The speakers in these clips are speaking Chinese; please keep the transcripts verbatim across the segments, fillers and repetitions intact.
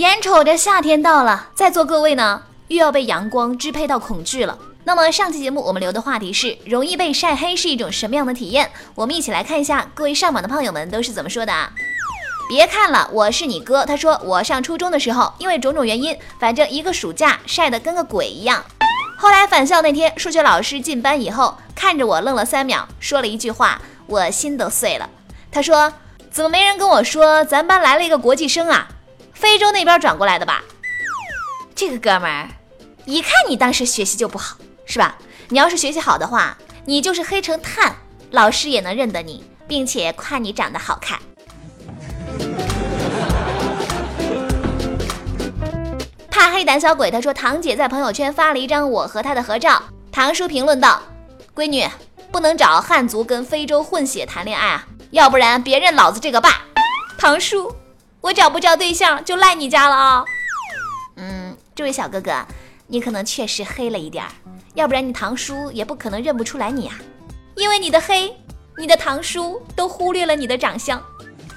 眼瞅着夏天到了，在座各位呢又要被阳光支配到恐惧了。那么上期节目我们留的话题是容易被晒黑是一种什么样的体验，我们一起来看一下各位上榜的胖友们都是怎么说的啊。别看了，我是你哥。他说我上初中的时候因为种种原因，反正一个暑假晒得跟个鬼一样。后来返校那天，数学老师进班以后看着我愣了三秒，说了一句话，我心都碎了。他说怎么没人跟我说咱班来了一个国际生啊，非洲那边转过来的吧。这个哥们儿一看你当时学习就不好是吧？你要是学习好的话，你就是黑成炭，老师也能认得你，并且夸你长得好看。怕黑胆小鬼他说堂姐在朋友圈发了一张我和她的合照，堂叔评论道，闺女不能找汉族跟非洲混血谈恋爱啊，要不然别认老子这个爸。堂叔我找不着对象就赖你家了啊。嗯，这位小哥哥你可能确实黑了一点，要不然你堂叔也不可能认不出来你啊，因为你的黑你的堂叔都忽略了你的长相。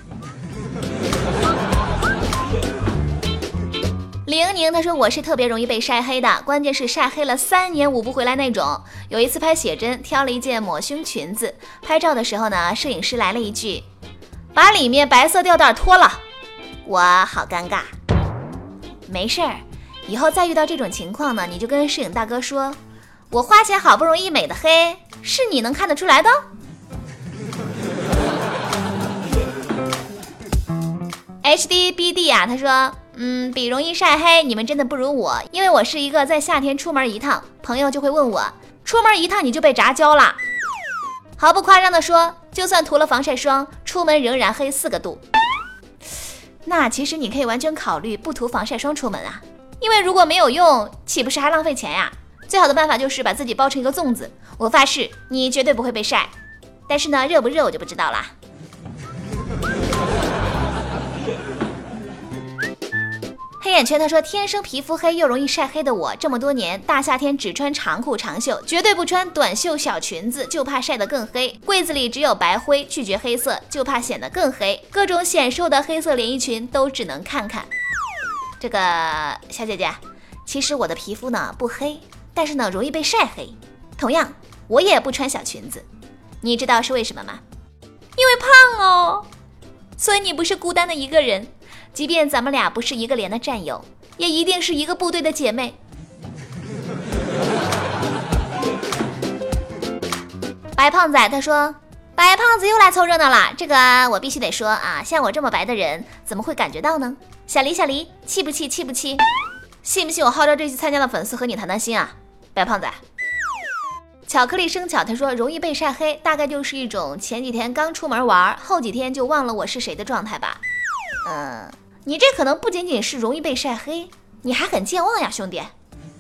李莹宁他说我是特别容易被晒黑的，关键是晒黑了三年捂不回来那种。有一次拍写真，挑了一件抹胸裙子，拍照的时候呢，摄影师来了一句把里面白色吊带脱了，我好尴尬。没事儿，以后再遇到这种情况呢，你就跟摄影大哥说，我花钱好不容易美的黑，是你能看得出来的。H D B D 啊，他说嗯，比容易晒黑，你们真的不如我，因为我是一个在夏天出门一趟，朋友就会问我，出门一趟你就被炸焦了。毫不夸张的说，就算涂了防晒霜，出门仍然黑四个度。那其实你可以完全考虑不涂防晒霜出门啊，因为如果没有用，岂不是还浪费钱呀？最好的办法就是把自己包成一个粽子，我发誓你绝对不会被晒。但是呢，热不热我就不知道啦。黑眼圈他说天生皮肤黑又容易晒黑的我，这么多年大夏天只穿长裤长袖，绝对不穿短袖小裙子，就怕晒得更黑。柜子里只有白灰，拒绝黑色，就怕显得更黑。各种显瘦的黑色连衣裙都只能看看。这个小姐姐，其实我的皮肤呢不黑，但是呢容易被晒黑。同样我也不穿小裙子，你知道是为什么吗？因为胖哦。所以你不是孤单的一个人，即便咱们俩不是一个连的战友，也一定是一个部队的姐妹。白胖仔他说白胖子又来凑热闹了，这个我必须得说啊，像我这么白的人怎么会感觉到呢？小黎小黎，气不气气不气？信不信我号召这次参加的粉丝和你谈谈心啊？白胖仔。巧克力生巧他说容易被晒黑大概就是一种前几天刚出门玩，后几天就忘了我是谁的状态吧。嗯，你这可能不仅仅是容易被晒黑，你还很健忘呀兄弟。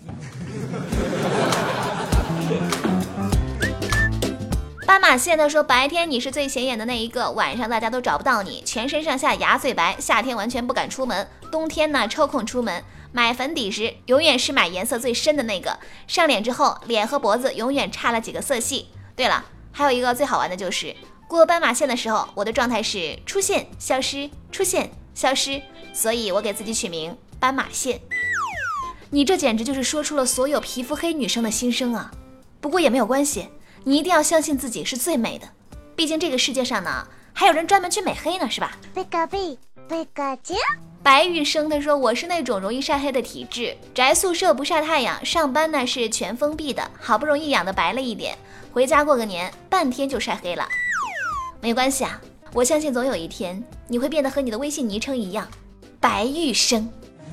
斑马线他说白天你是最显眼的那一个，晚上大家都找不到你，全身上下牙最白，夏天完全不敢出门，冬天呢抽空出门，买粉底时永远是买颜色最深的那个，上脸之后脸和脖子永远差了几个色系。对了，还有一个最好玩的就是过斑马线的时候，我的状态是出现消失出现消失，所以我给自己取名斑马线。你这简直就是说出了所有皮肤黑女生的心声啊！不过也没有关系，你一定要相信自己是最美的，毕竟这个世界上呢还有人专门去美黑呢，是吧？贝卡贝贝卡酱。白玉生他说我是那种容易晒黑的体质，宅宿舍不晒太阳，上班呢是全封闭的，好不容易养的白了一点，回家过个年半天就晒黑了。没关系啊，我相信总有一天你会变得和你的微信昵称一样，白玉生。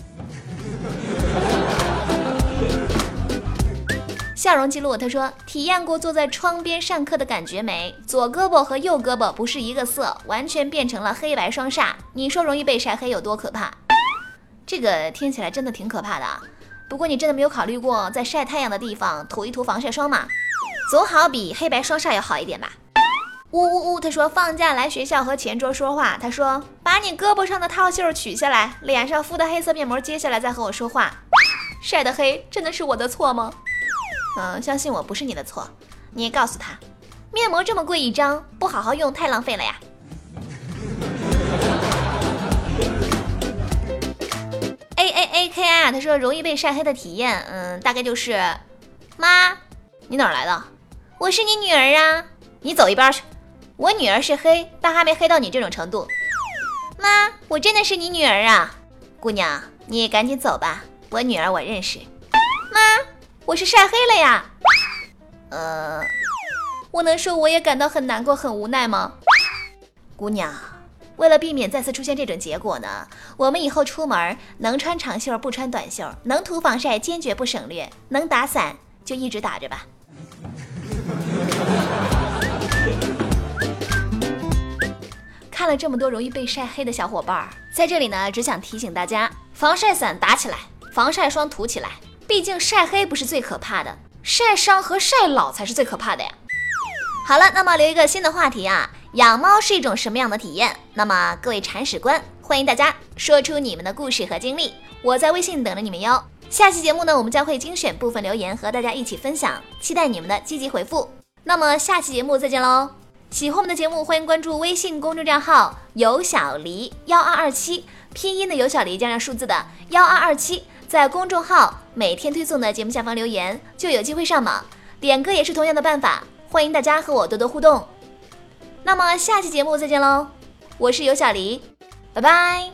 笑容记录他说体验过坐在窗边上课的感觉没？左胳膊和右胳膊不是一个色，完全变成了黑白双煞。你说容易被晒黑有多可怕？这个听起来真的挺可怕的啊。不过你真的没有考虑过在晒太阳的地方涂一涂防晒霜吗？总好比黑白双煞要好一点吧。呜呜呜他说放假来学校和前桌说话，他说把你胳膊上的套袖取下来，脸上敷的黑色面膜揭下来再和我说话。晒得黑真的是我的错吗？嗯，相信我不是你的错，你也告诉他，面膜这么贵一张，不好好用太浪费了呀。 呀，他说容易被晒黑的体验，嗯，大概就是，妈，你哪儿来的？我是你女儿啊，你走一边去。我女儿是黑，但还没黑到你这种程度。妈，我真的是你女儿啊，姑娘，你赶紧走吧，我女儿我认识。妈，我是晒黑了呀。呃，我能说我也感到很难过很无奈吗？姑娘，为了避免再次出现这种结果呢，我们以后出门能穿长袖不穿短袖，能涂防晒坚决不省略，能打伞就一直打着吧。看了这么多容易被晒黑的小伙伴，在这里呢，只想提醒大家，防晒伞打起来，防晒霜涂起来，毕竟晒黑不是最可怕的，晒伤和晒老才是最可怕的呀。好了，那么留一个新的话题啊，养猫是一种什么样的体验？那么各位铲屎官，欢迎大家说出你们的故事和经历，我在微信等着你们哟。下期节目呢，我们将会精选部分留言和大家一起分享，期待你们的积极回复。那么下期节目再见喽！喜欢我们的节目，欢迎关注微信公众账号有小黎幺二二七，拼音的有小黎加上数字的幺二二七，在公众号每天推送的节目下方留言，就有机会上榜。点歌也是同样的办法，欢迎大家和我多多互动。那么下期节目再见喽，我是有小黎，拜拜。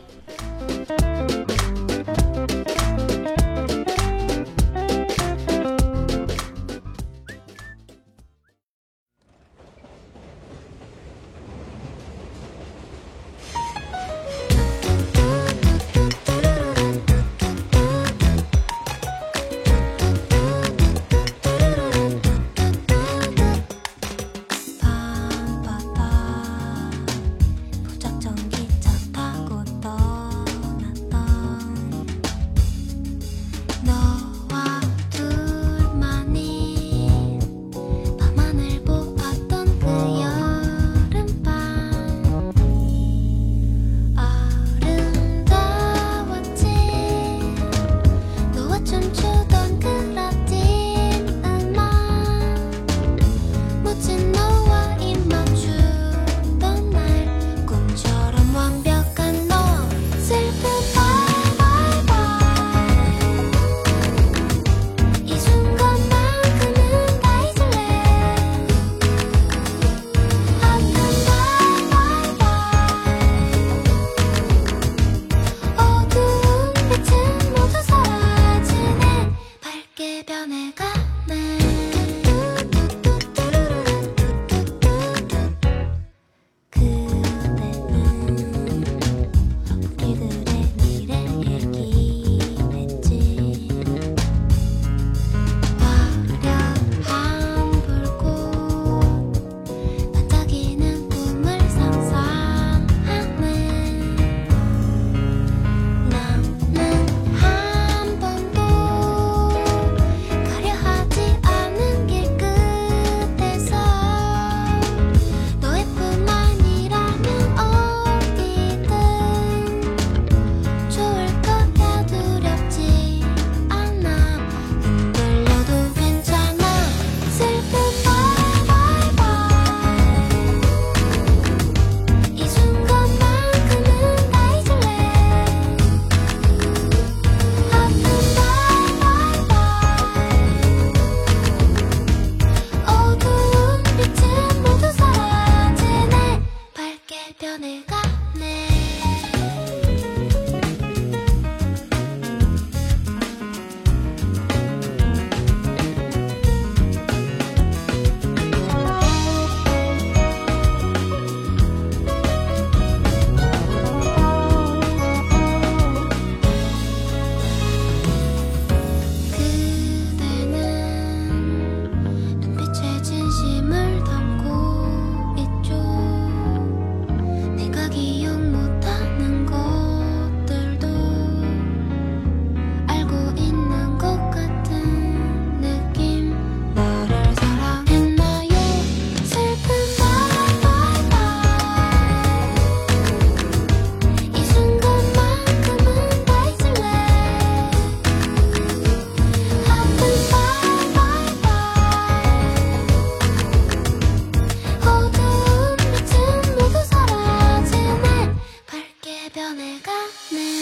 변해가네